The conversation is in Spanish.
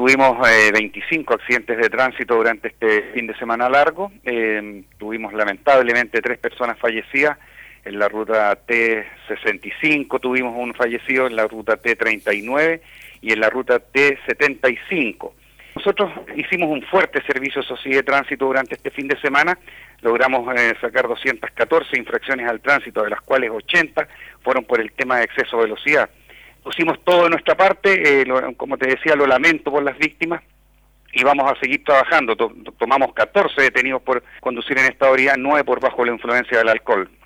tuvimos 25 accidentes de tránsito durante este fin de semana largo. Tuvimos lamentablemente 3 personas fallecidas. En la ruta T65 tuvimos un fallecido, en la ruta T39 y en la ruta T75. Nosotros hicimos un fuerte servicio social de tránsito durante este fin de semana. Logramos sacar 214 infracciones al tránsito, de las cuales 80 fueron por el tema de exceso de velocidad. Pusimos todo de nuestra parte, como te decía, lo lamento por las víctimas y vamos a seguir trabajando. Tomamos 14 detenidos por conducir en esta ebriedad, 9 por bajo la influencia del alcohol.